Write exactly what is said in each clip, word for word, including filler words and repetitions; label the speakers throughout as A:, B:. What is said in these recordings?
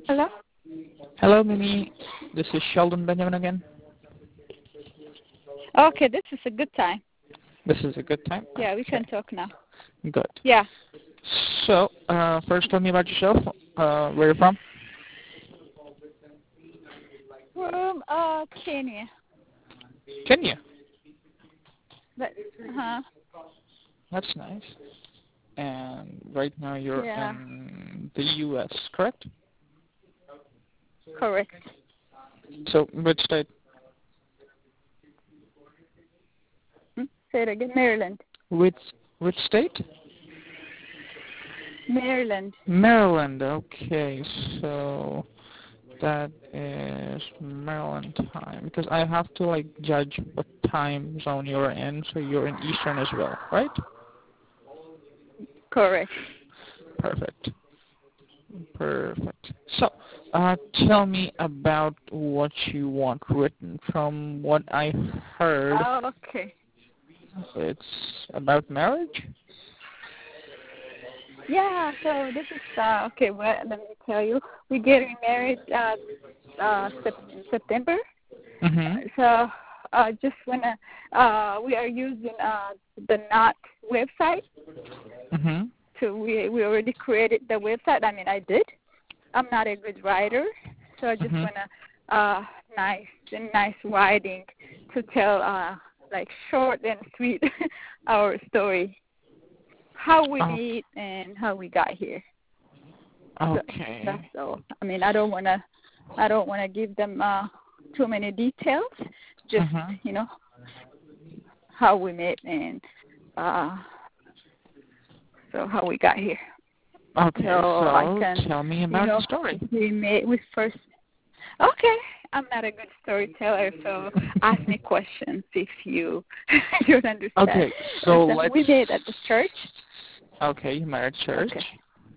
A: Hello?
B: Hello, Mimi. This is Sheldon Benjamin again.
A: Okay, this is a good time.
B: This is a good time?
A: Yeah, we
B: Okay.
A: can talk now.
B: Good.
A: Yeah.
B: So, uh, first tell me about yourself. Uh, where are you from?
A: From uh Kenya.
B: Kenya.
A: But uh-huh.
B: That's nice. And right now you're
A: Yeah.
B: in the U S, correct?
A: Correct.
B: So, which state?
A: Hmm? Say it again. Maryland.
B: Which which state?
A: Maryland.
B: Maryland. Okay, so that is Maryland time because I have to like judge what time zone you're in. So you're in Eastern as well, right?
A: Correct.
B: Perfect. Perfect. So, uh, tell me about what you want written. From what I heard,
A: Oh, okay.
B: it's about marriage.
A: Yeah, so this is uh okay, well let me tell you. We're getting married uh uh sep- in September.
B: Mhm.
A: So uh just wanna uh we are using uh the Knot website.
B: Mhm.
A: So we we already created the website. I mean I did. I'm not a good writer, so I just
B: Mhm.
A: wanna uh nice and nice writing to tell uh like short and sweet our story, how we
B: Oh,
A: meet and how we got here. So that's
B: okay.
A: all. I mean I don't wanna I don't wanna give them uh too many details. Just
B: Mhm.
A: you know how we met and uh so how we got here. So
B: Okay.
A: I
B: So,
A: can
B: tell me
A: you
B: about the
A: know
B: story.
A: we met we first. Okay, I'm not a good storyteller, so ask me questions if you you don't understand.
B: Okay. So
A: So
B: let's.
A: we met at the church.
B: Okay, you married church.
A: Okay.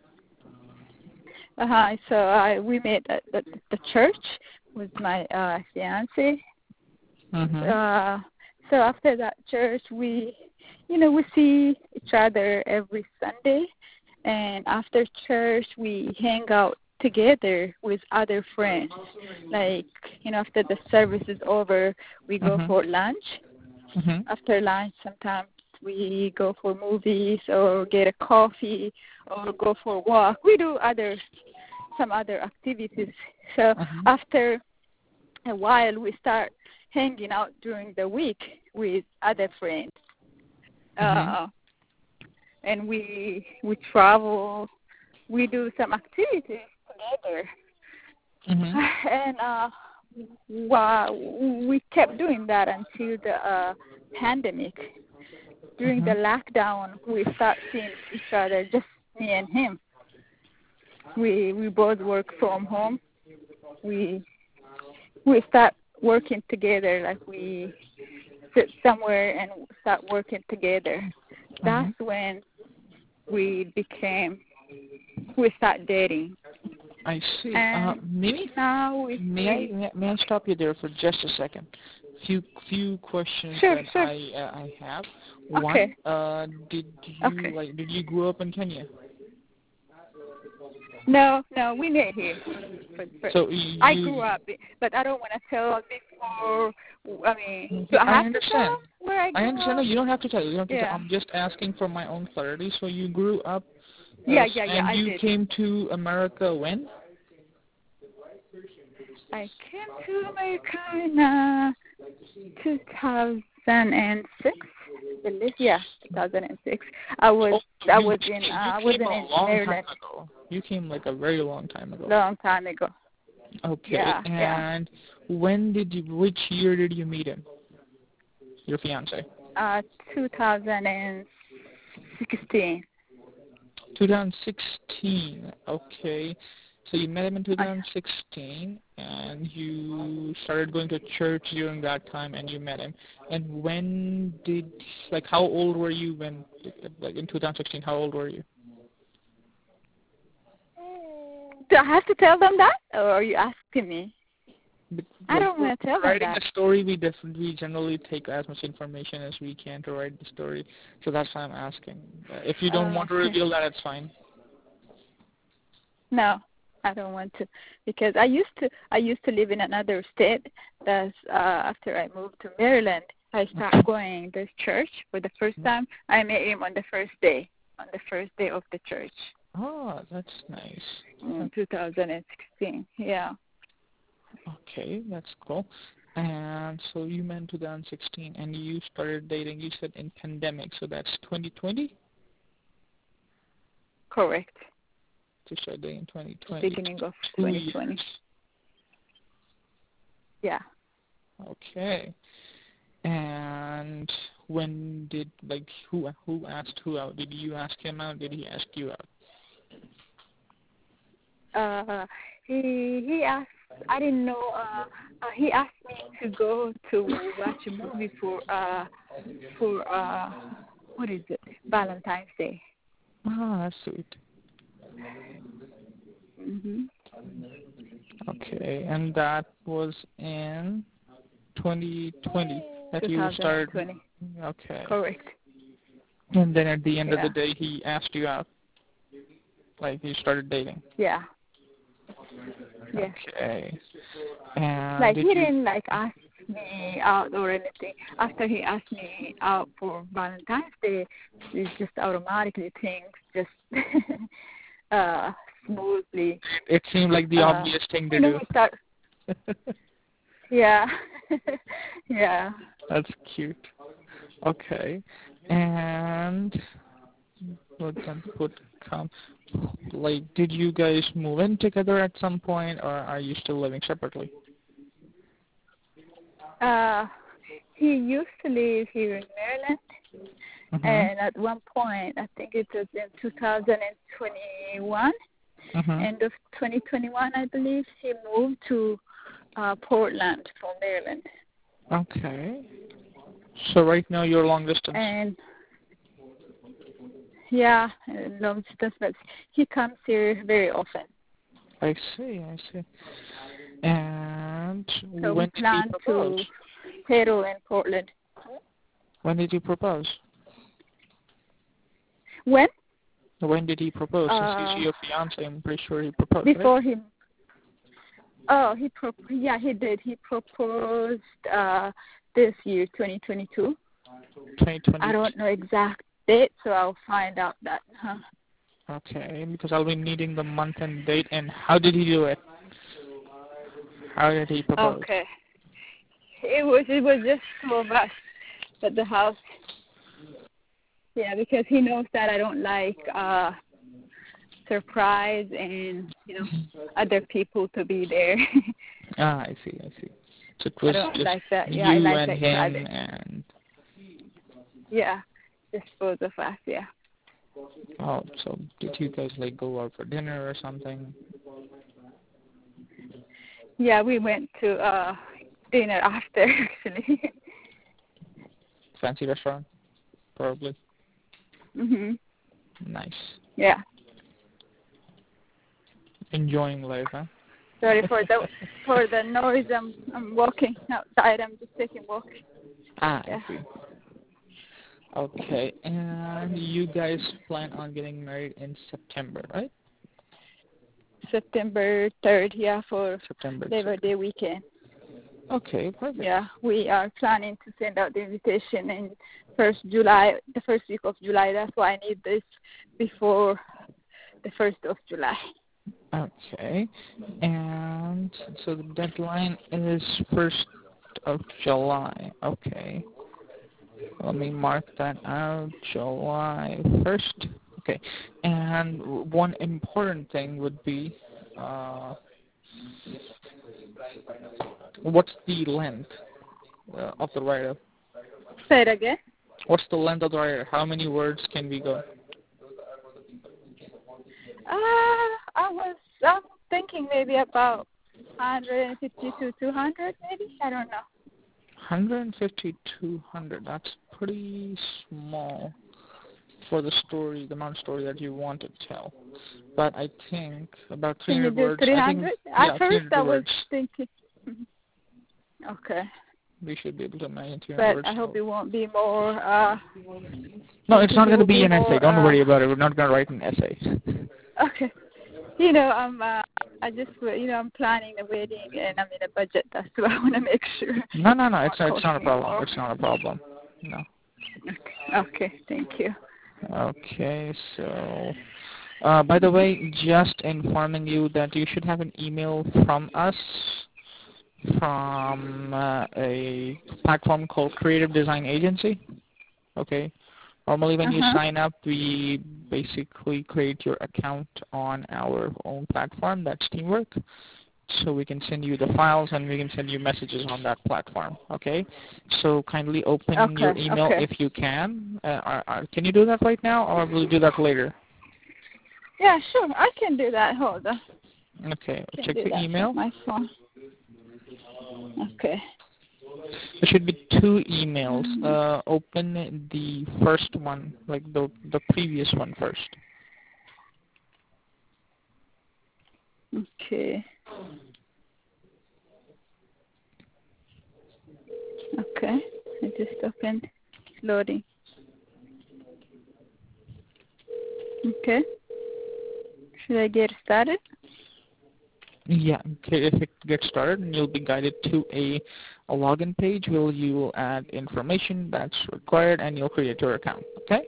A: Uh huh. So I we met at the, the church with my uh fiance.
B: Mhm.
A: Uh, so after that church, we, you know, we see each other every Sunday, and after church, we hang out together with other friends. Like, you know, after the service is over, we go
B: Mhm.
A: for lunch.
B: Mhm.
A: After lunch, sometimes we go for movies or get a coffee or go for a walk. We do other some other activities. So
B: Mhm.
A: after a while, we start hanging out during the week with other friends,
B: Mhm.
A: uh, and we we travel. We do some activities together,
B: Mhm.
A: and uh, wow, we kept doing that until the uh, pandemic. During the
B: Mhm.
A: lockdown, we start seeing each other, just me and him. We we both work from home. We we start working together, like we sit somewhere and start working together. That's
B: Mhm.
A: when we became, we start dating.
B: I see. Uh,
A: And
B: Mimi,
A: now we,
B: may I may may I stop you there for just a second? Few few questions
A: sure,
B: that
A: sure.
B: I uh, I have.
A: Okay,
B: One, uh, did you
A: okay.
B: like did you grow up in Kenya?
A: No, no, we met here. But, but
B: So
A: I
B: you,
A: grew up, but I don't want to tell before, I mean, do
B: yeah,
A: I
B: I
A: have to
B: understand.
A: tell where I
B: I
A: grew
B: understand. No,
A: up?
B: you don't have to tell. You don't have to tell.
A: Yeah.
B: I'm just asking for my own clarity. So you grew up, uh,
A: Yeah, yeah, yeah,
B: and
A: I
B: you
A: did.
B: came to America when?
A: I came to America in uh, two thousand six. I believe. Yeah, two thousand six. I was
B: Oh,
A: I
B: you
A: was in
B: came, you
A: uh, I was
B: came
A: in
B: a long time
A: Maryland
B: ago. You came like a very long time ago.
A: long time ago.
B: Okay.
A: Yeah, yeah.
B: And when did you? Which year did you meet him? Your fiance?
A: Uh, two thousand sixteen.
B: twenty sixteen. Okay. So you met him in
A: Uh,
B: twenty sixteen, and you started going to church during that time, and you met him. And when did, like, how old were you when, like, in twenty sixteen? How old were you?
A: Do I have to tell them that, or are you asking me?
B: But,
A: I
B: like,
A: don't
B: for
A: want to tell them
B: writing
A: that.
B: the story, we definitely generally take as much information as we can to write the story. So that's why I'm asking. Uh, if you don't
A: Uh,
B: want to
A: okay.
B: reveal that, it's fine.
A: No. I don't want to, because I used to I used to live in another state. That's uh, after I moved to Maryland, I started going to church for the first time. I met him on the first day, on the first day of the church.
B: Oh, that's nice.
A: In two thousand sixteen, yeah.
B: Okay, that's cool. And so you met in two thousand sixteen, and you started dating. You said in pandemic, so that's twenty twenty.
A: Correct.
B: To start dating in twenty twenty.
A: Beginning of
B: Two
A: twenty twenty.
B: years.
A: Yeah.
B: Okay. And when did like who who asked who out? Did you ask him out? Did he ask you out?
A: Uh, he he asked. I didn't know. Uh, uh, he asked me to go to watch a movie for uh for uh what is it? Valentine's Day.
B: Ah, that's sweet.
A: Mhm.
B: Okay, and that was in twenty twenty that you started.
A: twenty twenty.
B: Okay.
A: Correct.
B: And then at the end
A: yeah.
B: of the day, he asked you out. Like you started dating.
A: Yeah. Yeah.
B: Okay. And
A: like
B: did
A: he
B: you...
A: didn't like ask me out or anything. After he asked me out for Valentine's Day, it's just automatically things just uh smoothly.
B: It seemed like the
A: uh,
B: obvious thing to
A: you know,
B: do.
A: we start, yeah. yeah.
B: That's cute. Okay. And what would come? Like, did you guys move in together at some point, or are you still living separately?
A: Uh, he used to live here in Maryland,
B: Mm-hmm.
A: and at one point, I think it was in two thousand twenty-one,
B: Mm-hmm.
A: end of twenty twenty-one, I believe, he moved to uh, Portland from Maryland.
B: Okay. So right now you're long distance.
A: And yeah, long distance, but he comes here very often.
B: I see, I see. And
A: So
B: when
A: we
B: did he
A: plan
B: propose?
A: to settle in Portland.
B: When did he propose?
A: When?
B: When did he propose? Since
A: Uh,
B: he's your fiance, I'm pretty sure he proposed.
A: Before
B: right?
A: he. Oh, he pro. Yeah, he did. He proposed uh, this year, twenty twenty-two.
B: twenty twenty.
A: I don't know exact date, so I'll find out that. Huh?
B: Okay, because I'll be needing the month and date. And how did he do it? How did he propose?
A: Okay. It was it was just two of us at the house. Yeah, because he knows that I don't like uh surprise and, you know, other people to be there.
B: Ah, I see, I see. So it was
A: I don't
B: just
A: like that.
B: you
A: Yeah, I like
B: and
A: that
B: him
A: private.
B: and...
A: Yeah, just both of us, yeah.
B: Oh, so did you guys, like, go out for dinner or something?
A: Yeah, we went to uh dinner after, actually.
B: Fancy restaurant? Probably.
A: Mhm.
B: Nice.
A: Yeah.
B: Enjoying life, huh?
A: Sorry for the for the noise. I'm I'm walking outside. I'm just taking a walk.
B: Ah,
A: Yeah.
B: I see. Okay, and you guys plan on getting married in September, right?
A: September third, yeah, for
B: September.
A: Labor Day weekend.
B: Okay, perfect.
A: Yeah, we are planning to send out the invitation in first July, the first week of July. That's why I need this before the first of July.
B: Okay, and so the deadline is first of July. Okay, let me mark that out. July first. Okay, and one important thing would be, uh, what's the length uh, of the writer?
A: Say it again.
B: What's the length of the writer? How many words can we go?
A: Uh, I was I'm thinking maybe about one fifty to two hundred, maybe. I don't know.
B: one fifty, two hundred. That's pretty small for the story, the amount of story that you want to tell. But I think about three hundred
A: Can you do
B: words.
A: three
B: I
A: hundred?
B: think,
A: At
B: yeah,
A: first I was
B: words.
A: thinking. Okay.
B: We should be able to manage three hundred
A: But
B: words.
A: I hope it won't be more. Uh,
B: no, it's not going to be an
A: more,
B: essay. Don't
A: uh,
B: worry about it. We're not going to write an essay.
A: Okay. you know, I'm uh, I just you know I'm planning the wedding and I'm in a budget. That's why I want to make sure.
B: No, no, no.
A: It
B: It's
A: won't
B: it's
A: cost
B: not a
A: me
B: problem.
A: more.
B: It's not a problem. No.
A: Okay. Okay. Thank you.
B: Okay. So, uh, by the way, just informing you that you should have an email from us from uh, a platform called Creative Design Agency. Okay. Normally when
A: Uh
B: you
A: huh.
B: sign up, we basically create your account on our own platform. That's Teamwork. So we can send you the files and we can send you messages on that platform. Okay. So kindly open
A: Okay.
B: your email
A: Okay.
B: if you can. Uh, are, are, can you do that right now or will you do that later?
A: Yeah, sure. I can do that. Hold on.
B: Okay.
A: I can
B: Check
A: do
B: your
A: that from
B: email.
A: my phone. Okay.
B: There should be two emails. Uh, open the first one, like the the previous one first.
A: Okay. Okay. I just opened. It's loading. Okay. Should I get started?
B: Yeah, okay, if it gets started, and you'll be guided to a, a login page where you will add information that's required and you'll create your account, okay?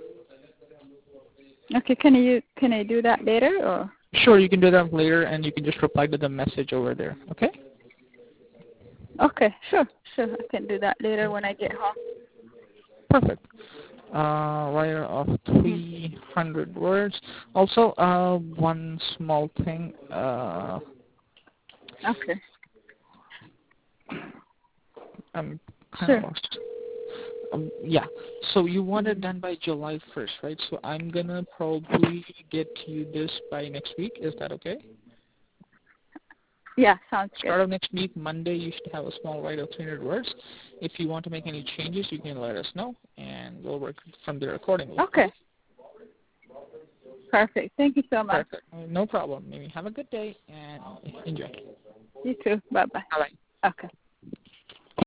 A: Okay. Can you can I do that later or?
B: Sure, you can do that later and you can just reply to the message over there, okay?
A: Okay. Sure. Sure. I can do that later when I get home.
B: Perfect. Uh, writer of three hundred words. Also, uh, one small thing, uh,
A: Okay.
B: I'm kind of
A: Sure.
B: lost. Um, yeah. So you want it done by July first, right? So I'm gonna probably get you this by next week. Is that okay?
A: Yeah. Sounds good.
B: Start of next week, Monday, you should have a small write of three hundred words. If you want to make any changes, you can let us know, and we'll work from there accordingly.
A: Okay. Perfect. Thank you so much.
B: Perfect. No problem. Maybe have a good day and enjoy.
A: You too. Bye bye.
B: Bye bye.
A: Okay.